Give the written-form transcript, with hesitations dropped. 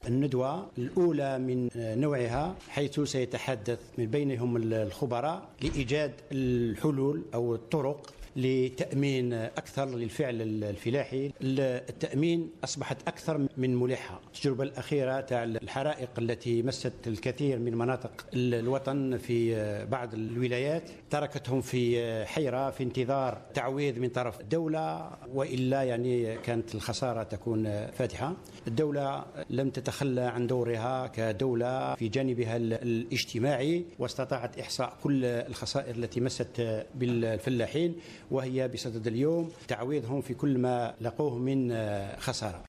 الندوة الأولى من نوعها، حيث سيتحدث من بينهم الخبراء لإيجاد الحلول أو الطرق لتأمين أكثر للفعل الفلاحي. التأمين أصبحت أكثر من ملحة. التجربة الأخيرة تاع الحرائق التي مست الكثير من مناطق الوطن في بعض الولايات تركتهم في حيرة في انتظار تعويض من طرف الدولة، وإلا يعني كانت الخسارة تكون فادحة. الدولة لم تتخلى عن دورها كدولة في جانبها الاجتماعي، واستطاعت إحصاء كل الخسائر التي مست بالفلاحين، وهي بصدد اليوم تعويضهم في كل ما لقوه من خسارة.